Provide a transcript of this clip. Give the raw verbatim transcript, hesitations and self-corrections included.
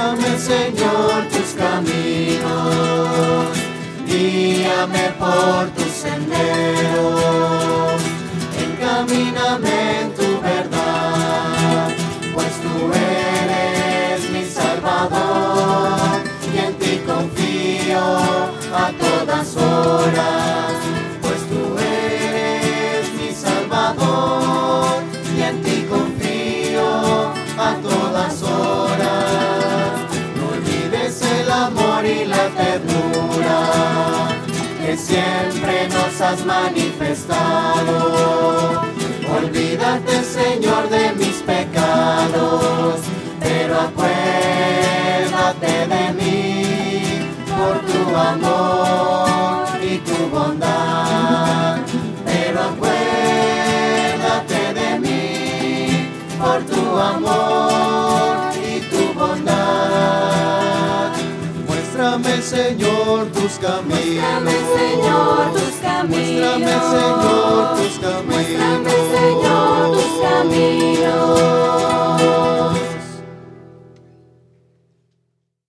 Muéstrame, Señor, tus caminos, guíame por tus senderos, encamíname en tu verdad, pues tú eres mi Salvador, y en ti confío a todas horas, pues tú eres mi Salvador, y en ti confío a todas horas. No olvides el amor y la ternura que siempre nos has manifestado. Olvídate, Señor, de mis pecados, pero acuérdate de mí por tu amor y tu bondad. Pero acuérdate de mí por tu amor y tu bondad. Muéstrame, Señor, tus caminos. Muéstrame, Señor, tus caminos. Muéstrame, Señor,